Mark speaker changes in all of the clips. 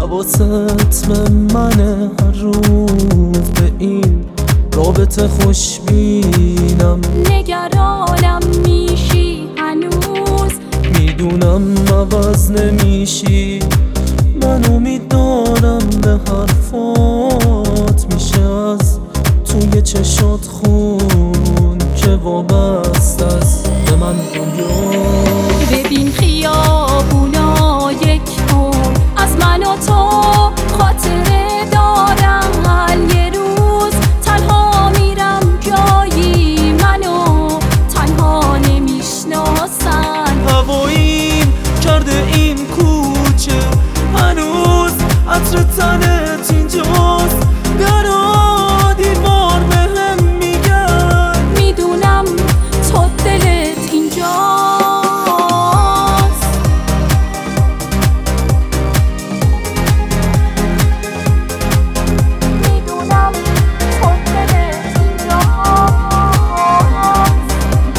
Speaker 1: حواست به منه هر روز به این رابطه خوشبینم.
Speaker 2: نگرانم میشی هنوز،
Speaker 1: میدونم عوض نمیشی. من امید دارم به حرفات، میشه از توی چشات خون که وابست است به من دنیا.
Speaker 2: ببین خیابونا یک عمر از من و تو خاطره دارن. یه روز تنها میرم جایی منو تنها نمیشناسن.
Speaker 1: هواییم کرده این کوچه هنوز عطر تنت اینجاست. در و دیوار بهم میگن
Speaker 2: میدونم تو دلت اینجاست. میدونم تو دلت اینجاست.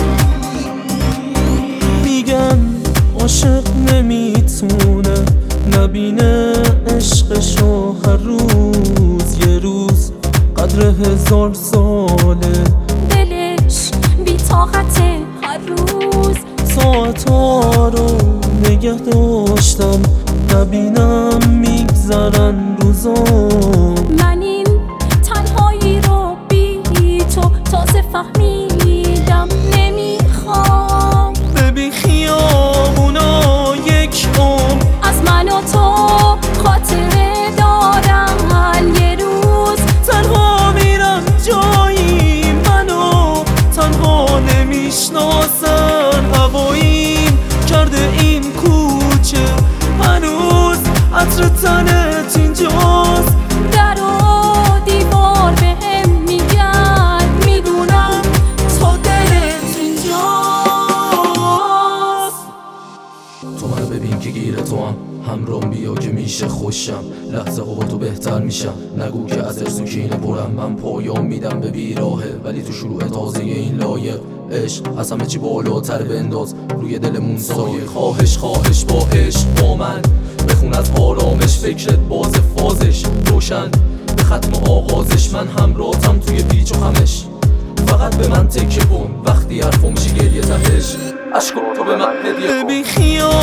Speaker 1: میگن عاشق نمیتونه نبینه عشقشو هر روز. یه روز قدر 1000 ساله،
Speaker 2: دلش بی طاقته هر روز.
Speaker 1: ساعتها رو نگه داشتم نبینم میگذرن روزا.
Speaker 2: من این تنهایی رو بی تو تازه فهمیدم نمیخوام.
Speaker 1: ببین خیابونا یک عمر
Speaker 2: از من و تو خاطره دارن. یه روز
Speaker 1: تنها میرم جایی منو تنها نمیشناسن. هواییم کرده این کوچه هنوز عطر تنت اینجاست.
Speaker 2: در و دیوار بهم میگن میدونم تو دلت اینجاست.
Speaker 3: تو منو ببین که گیر تو همرام بیا که میشه خوشم. لحظه ها با تو بهتر میشم. نگو که از ارس و کینه پرم. من پایان میدم به بیراهه ولی تو شروع تازه این لایق. عشق از همه چی بالاتر بنداز روی دلمون سایه. خواهش خواهش با عشق با من بخون از آرامش. فکرت باز فازش روشن به ختم آغازش. من همراهتم توی پیچ و خمش. فقط به من تکه کن وقتی حرفو میشی گریه تهش. عشق تو به من هدیه کن.
Speaker 1: ببین